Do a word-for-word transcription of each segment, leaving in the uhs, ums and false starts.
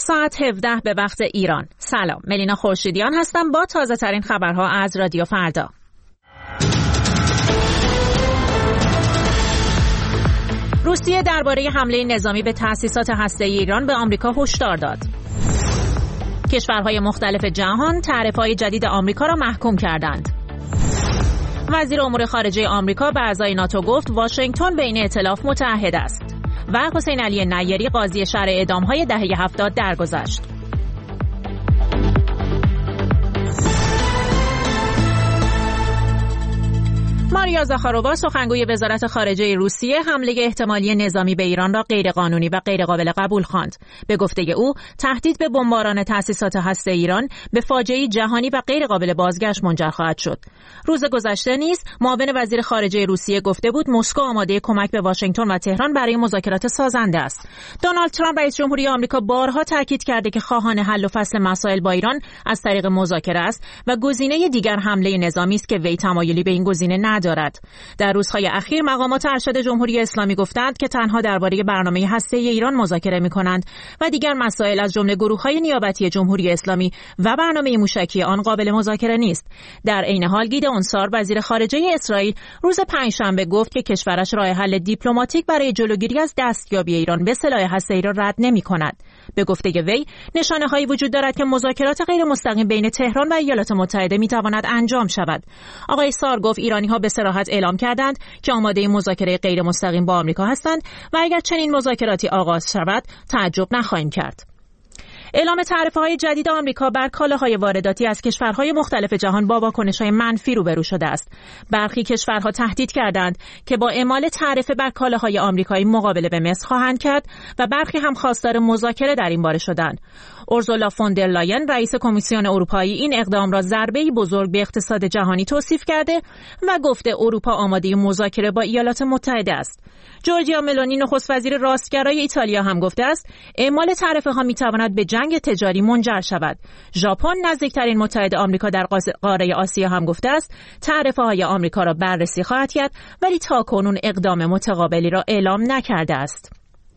ساعت هفده به وقت ایران. سلام، ملینا خورشیدیان هستم با تازه ترین خبرها از رادیو فردا. روسیه درباره حمله نظامی به تأسیسات هسته‌ای ایران به آمریکا هشدار داد. کشورهای مختلف جهان تعرفه‌های جدید آمریکا را محکوم کردند. وزیر امور خارجه آمریکا به اعضای ناتو گفت واشنگتن به این ائتلاف متحد است. و حسین علی نیری قاضی شرع اعدام‌های دهه هفتاد درگذشت. ماریا زاخارووا سخنگوی وزارت خارجه روسیه حمله احتمالی نظامی به ایران را غیرقانونی و غیرقابل قبول خواند. به گفته او تهدید به بمباران تأسیسات هسته ایران به فاجعه‌ای جهانی و غیرقابل بازگشت منجر خواهد شد. روز گذشته نیز معاون وزیر خارجه روسیه گفته بود مسکو آماده کمک به واشنگتن و تهران برای مذاکرات سازنده است. دونالد ترامپ رئیس جمهوری آمریکا بارها تاکید کرده که خواهان حل و فصل مسائل با ایران از طریق مذاکره است و گزینه دیگر حمله نظامی است که وی تمایلی به این گزینه ندارد. در روزهای اخیر مقامات ارشد جمهوری اسلامی گفتند که تنها درباره برنامه هسته‌ای ایران مذاکره می‌کنند و دیگر مسائل از جمله گروه‌های نیابتی جمهوری اسلامی و برنامه موشکی آن قابل مذاکره نیست. در عین حال گید اونسار وزیر خارجه اسرائیل روز پنجشنبه گفت که کشورش راه حل دیپلماتیک برای جلوگیری از دستیابی ایران به سلاح هسته‌ای را رد نمی‌کند. به گفته وی نشانه‌هایی وجود دارد که مذاکرات غیر مستقیم بین تهران و ایالات متحده می‌تواند انجام شود. آقای سار گفت ایرانی‌ها به صراحت اعلام کردند که آماده مذاکره غیر مستقیم با آمریکا هستند و اگر چنین مذاکراتی آغاز شود تعجب نخواهیم کرد. اعلام تعرفه‌های جدید آمریکا بر کالاهای وارداتی از کشورهای مختلف جهان با واکنش‌های منفی روبرو شده است. برخی کشورها تهدید کردند که با اعمال تعرفه بر کالاهای آمریکایی مقابله به مصر خواهند کرد و برخی هم خواستار مذاکره در این باره شدند. اورسولا فون در لاین رئیس کمیسیون اروپایی این اقدام را ضربه‌ای بزرگ به اقتصاد جهانی توصیف کرده و گفته اروپا آماده مذاکره با ایالات متحده است. جورجیا ملونی نخست وزیر راستگرای ایتالیا هم گفته است اعمال تعرفه‌ها می‌تواند به جنگ تجاری منجر شود. ژاپن نزدیکترین متحد آمریکا در قاره آسیا هم گفته است تعرفه‌های آمریکا را بررسی خواهد کرد ولی تاکنون اقدام متقابلی را اعلام نکرده است.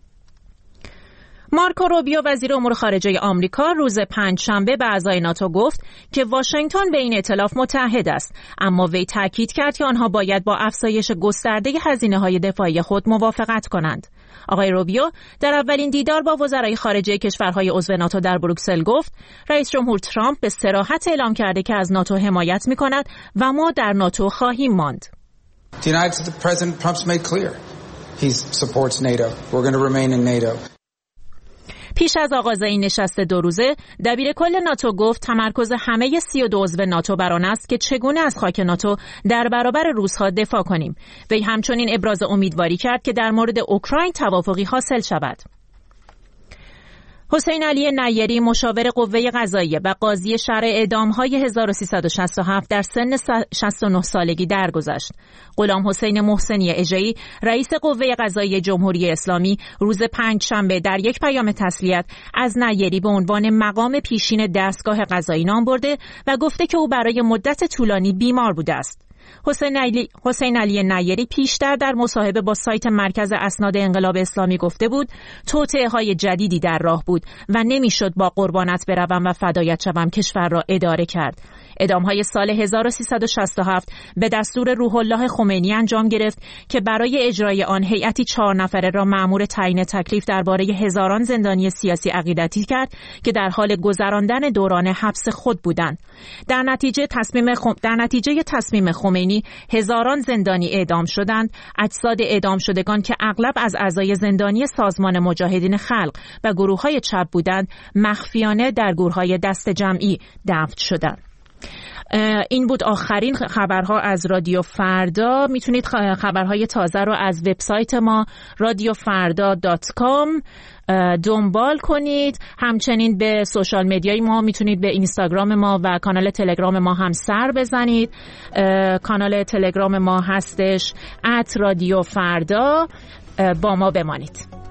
مارکو روبیو وزیر امور خارجه آمریکا روز پنجشنبه به اعضای ناتو گفت که واشنگتن به این ائتلاف متحد است، اما وی تاکید کرد که آنها باید با افزایش گسترده هزینه‌های دفاعی خود موافقت کنند. آقای روبیو در اولین دیدار با وزرای خارجه کشورهای عضو ناتو در بروکسل گفت رئیس جمهور ترامپ به صراحت اعلام کرده که از ناتو حمایت می‌کند و ما در ناتو خواهیم ماند. The United States President Trump's made clear he supports NATO. We're going to remain in NATO. پیش از آغاز این نشست دو روزه دبیر کل ناتو گفت تمرکز همه سی و دو عضو ناتو بر آن است که چگونه از خاک ناتو در برابر روس‌ها دفاع کنیم. وی همچنین ابراز امیدواری کرد که در مورد اوکراین توافقی حاصل شود. حسین علی نیری مشاور قوه قضاییه و قاضی شرع اعدام‌های هزار و سیصد و شصت و هفت در سن شصت و نه سالگی درگذشت. غلام حسین محسنی اژه‌ای رئیس قوه قضاییه جمهوری اسلامی روز پنجشنبه در یک پیام تسلیت از نیری به عنوان مقام پیشین دستگاه قضایی نام برده و گفته که او برای مدت طولانی بیمار بوده است. حسین علی, حسین علی نیری پیشتر در مصاحبه با سایت مرکز اسناد انقلاب اسلامی گفته بود توطئه‌های جدیدی در راه بود و نمیشد با قربانت بروم و فدایت شوم کشور را اداره کرد. اعدام‌های سال هزار و سیصد و شصت و هفت به دستور روح الله خمینی انجام گرفت که برای اجرای آن هیئتی چهار نفره را مأمور تعیین تکلیف درباره هزاران زندانی سیاسی عقیدتی کرد که در حال گذراندن دوران حبس خود بودند. در نتیجه تصمیم خم... در نتیجه تصمیم خمینی هزاران زندانی اعدام شدند. اجساد اعدام شدگان که اغلب از اعضای زندانی سازمان مجاهدین خلق و گروه‌های چپ بودند مخفیانه در گورهای دست جمعی دفن شدند. این بود آخرین خبرها از رادیو فردا. میتونید خبرهای تازه رو از وبسایت ما رادیو فردا دات کام دنبال کنید. همچنین به سوشال مدیای ما میتونید به اینستاگرام ما و کانال تلگرام ما هم سر بزنید. کانال تلگرام ما هستش ات رادیو فردا. با ما بمانید.